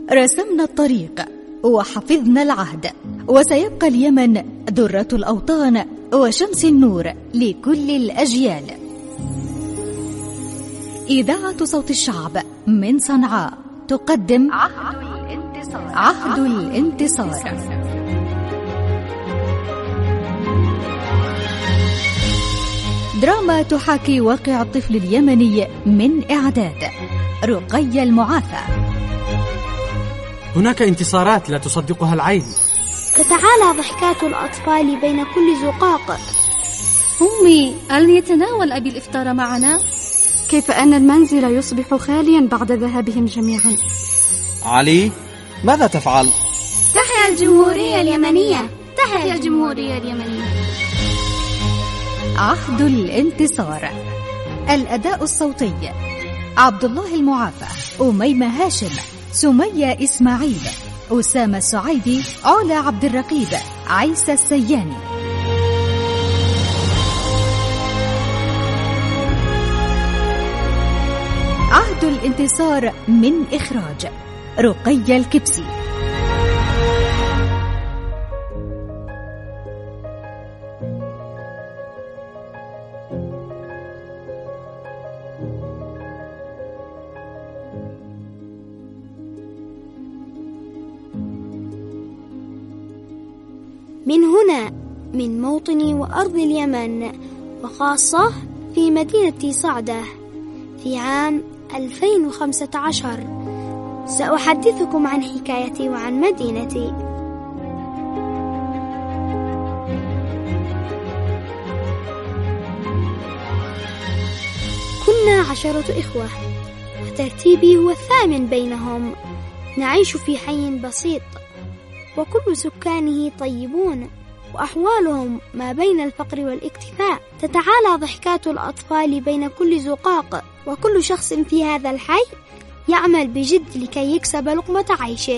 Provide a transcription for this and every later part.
رسمنا الطريق وحفظنا العهد، وسيبقى اليمن درة الأوطان وشمس النور لكل الأجيال. إذاعة صوت الشعب من صنعاء تقدم عهد الانتصار. دراما تحاكي واقع الطفل اليمني من إعداد رقية المعافى. هناك انتصارات لا تصدقها العين. تتعالى ضحكات الأطفال بين كل زقاق. أمي، هل يتناول أبي الإفطار معنا؟ كيف أن المنزل يصبح خاليا بعد ذهابهم جميعا؟ علي، ماذا تفعل؟ تحيا الجمهورية اليمنية، تحيا الجمهورية اليمنية. عهد الانتصار. الأداء الصوتي: عبد الله المعافى، أميمة هاشم، سمية إسماعيل، أسامة السعيدي، علا عبد الرقيب، عيسى السياني. عهد الانتصار من إخراج رقية الكبسي. من هنا، من موطني وأرض اليمن، وخاصة في مدينة صعدة، في عام 2015 سأحدثكم عن حكايتي وعن مدينتي. كنا 10 إخوة، وترتيبي هو الثامن بينهم. نعيش في حي بسيط، وكل سكانه طيبون، وأحوالهم ما بين الفقر والاكتفاء. تتعالى ضحكات الأطفال بين كل زقاق، وكل شخص في هذا الحي يعمل بجد لكي يكسب لقمة عيشه.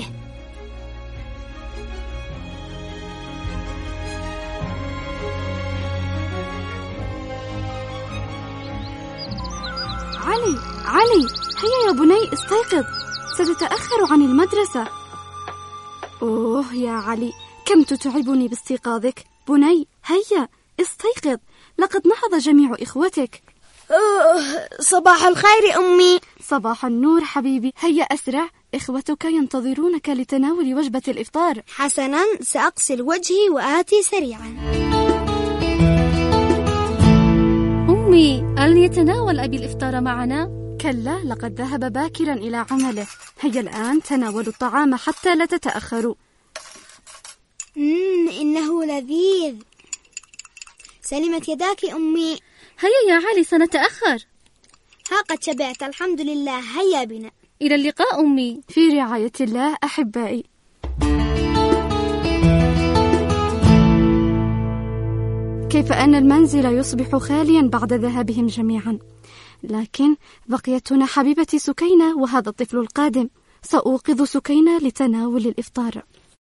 علي، هيا يا بني، استيقظ، ستتأخر عن المدرسة. أوه يا علي، كم تتعبني باستيقاظك. بني، هيا استيقظ، لقد نهض جميع إخوتك. صباح الخير أمي. صباح النور حبيبي، هيا أسرع، إخوتك ينتظرونك لتناول وجبة الإفطار. حسنا، سأغسل وجهي وآتي سريعا. أمي، هل يتناول أبي الإفطار معنا؟ كلا، لقد ذهب باكرا إلى عمله. هيا الآن تناولوا الطعام حتى لا تتأخروا. إنه لذيذ. سلمت يداك أمي. هيا يا علي، سنتأخر. ها قد شبعت الحمد لله، هيا بنا. إلى اللقاء أمي. في رعاية الله أحبائي. كيف أن المنزل يصبح خاليا بعد ذهابهم جميعا، لكن بقيت هنا حبيبتي سكينة وهذا الطفل القادم. سأوقظ سكينة لتناول الإفطار.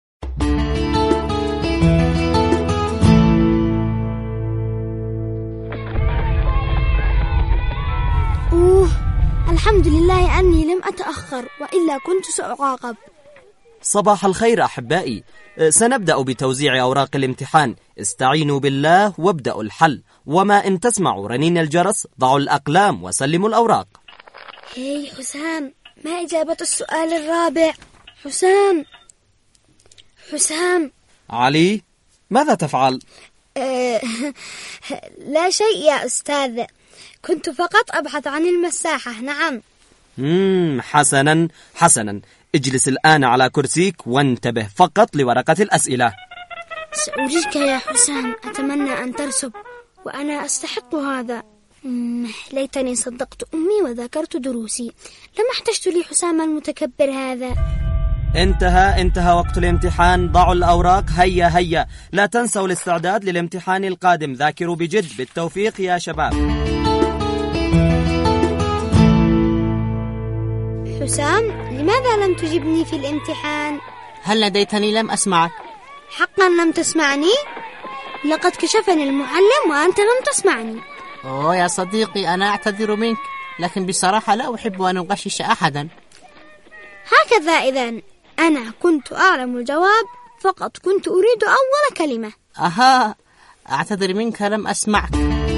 الحمد لله أني لم أتأخر، وإلا كنت سأعاقب. صباح الخير أحبائي، سنبدأ بتوزيع أوراق الامتحان. استعينوا بالله وابدأوا الحل، وما إن تسمعوا رنين الجرس ضعوا الأقلام وسلموا الأوراق. هاي حسام، ما إجابة السؤال الرابع؟ حسام. علي، ماذا تفعل؟ لا شيء يا أستاذ، كنت فقط أبحث عن المساحة. نعم. حسنا، اجلس الآن على كرسيك وانتبه فقط لورقة الأسئلة. سأريك يا حسام، أتمنى أن ترسب، وأنا أستحق هذا. ليتني صدقت أمي وذكرت دروسي، لما احتجت لي حسام المتكبر هذا. انتهى وقت الامتحان. ضعوا الأوراق. هيا لا تنسوا الاستعداد للامتحان القادم. ذاكروا بجد. بالتوفيق يا شباب. حسام، لماذا لم تجبني في الامتحان؟ هل نديتني لم أسمعك؟ حقا لم تسمعني؟ لقد كشفني المعلم وأنت لم تسمعني. أوه يا صديقي، أنا أعتذر منك، لكن بصراحة لا أحب أن أغشش أحدا. هكذا إذن، أنا كنت أعلم الجواب، فقط كنت أريد أول كلمة. أها، أعتذر منك لم أسمعك.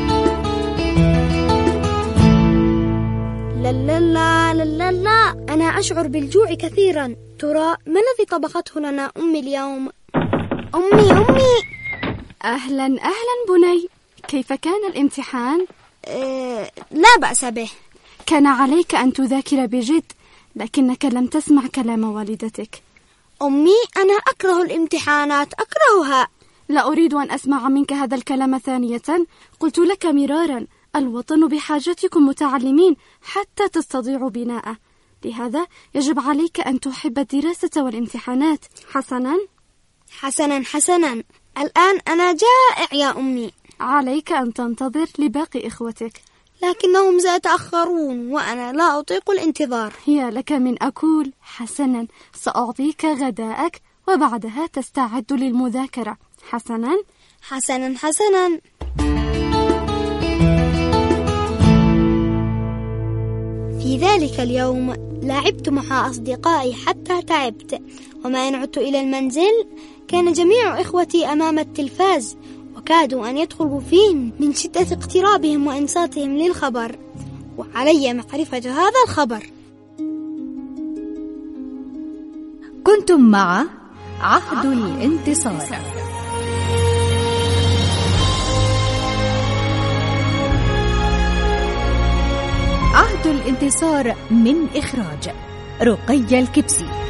لا لا لا لا لا، أنا أشعر بالجوع كثيرا. ترى ما الذي طبخته لنا أمي اليوم؟ أمي. أهلا بني، كيف كان الامتحان؟ لا بأس به. كان عليك أن تذاكر بجد، لكنك لم تسمع كلام والدتك. أمي، أنا أكره الامتحانات، أكرهها. لا أريد أن أسمع منك هذا الكلام ثانية. قلت لك مرارا، الوطن بحاجتكم متعلمين حتى تستطيعوا بناءه، لهذا يجب عليك أن تحب الدراسة والامتحانات. حسنا، الآن أنا جائع يا أمي. عليك أن تنتظر لباقي إخوتك. لكنهم سيتأخرون وأنا لا أطيق الانتظار. يا لك من أكول. حسنا، سأعطيك غداءك وبعدها تستعد للمذاكرة. حسنا. في ذلك اليوم لعبت مع أصدقائي حتى تعبت، وما إن عدت إلى المنزل كان جميع إخوتي أمام التلفاز، وكادوا أن يدخلوا فيه من شدة اقترابهم وإنصاتهم للخبر، وعلي معرفة هذا الخبر. كنتم مع عهد الانتصار. عهد الانتصار من إخراج رقية الكبسي.